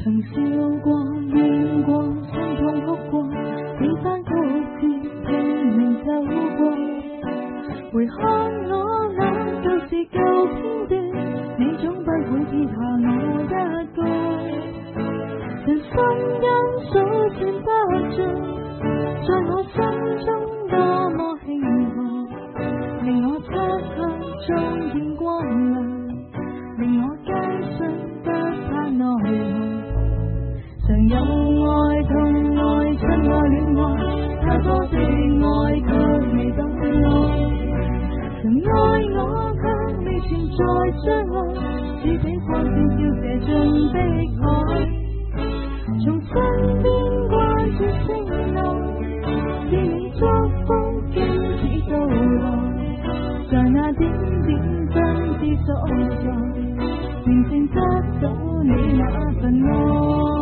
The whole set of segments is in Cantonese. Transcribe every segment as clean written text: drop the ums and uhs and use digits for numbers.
曾笑過、怨過、心痛哭過，幾番曲折拼命走過。回看我倆舊時舊片段，你總不會撇下我一個。人生因數算不盡，在我心中多麼慶賀，令我漆黑中見光亮，令我堅信不怕奈何。常有愛痛愛親愛戀愛，太多的愛卻未當真愛。曾愛我卻未存在將來，只喜歡笑射進的海。從身邊關注星流，見你祝福經此到來，在那點點真知所在，明正得到你那份愛。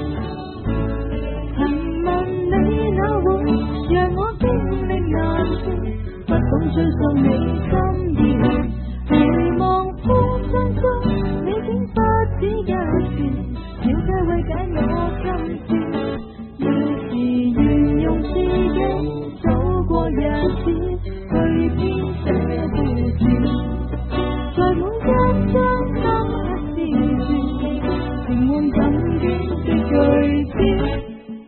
曾問你哪會讓我經歷難處，不懂追溯你心意，回望風霜中你竟不止一次，了解慰解我心事，要是願用自己走過日子去編寫故事，在每一張深刻字句盛滿感激的句子。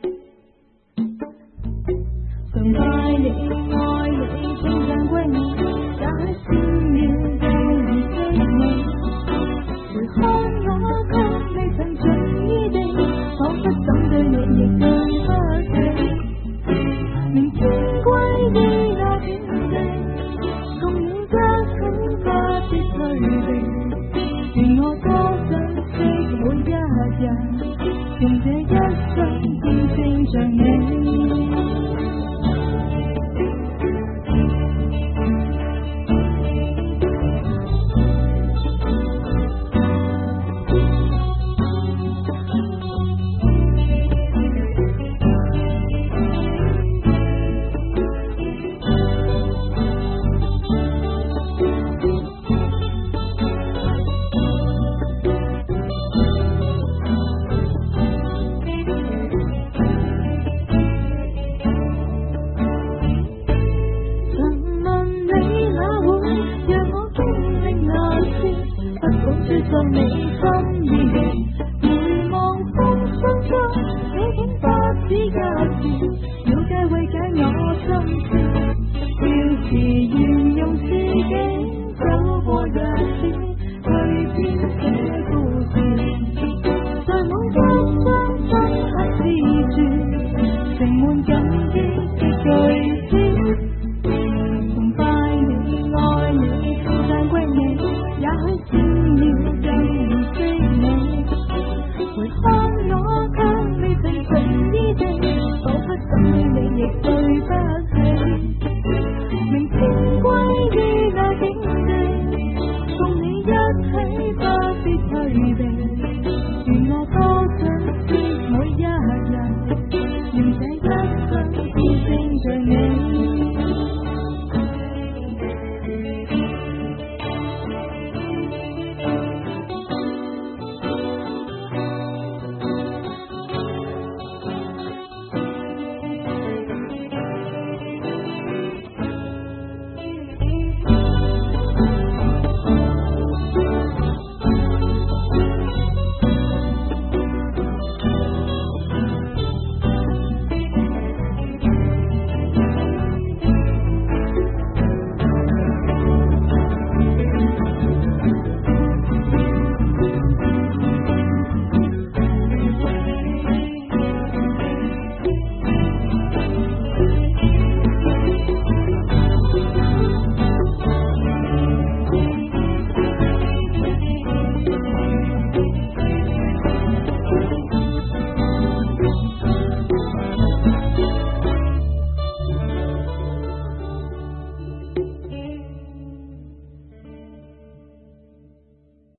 崇拜你愛你稱讚歸你，也許先要讓你識你。回看我卻未曾盡於地，彷彿怎對你亦對不起。明天歸於那天地，共你一起不必退避。願我多珍惜每一日，用這一生見證着你。送你心意，回望風霜中你竟不止一次，了解慰解我心事，要是願用自己走過日子去編寫故事，在每一張深刻字句盛滿感激的句子。崇拜你愛你稱讚歸你，也許先要讓你識你。回看我卻未曾盡於地，彷彿怎對你亦對不起。明天歸於那境地，共你一起不必退避。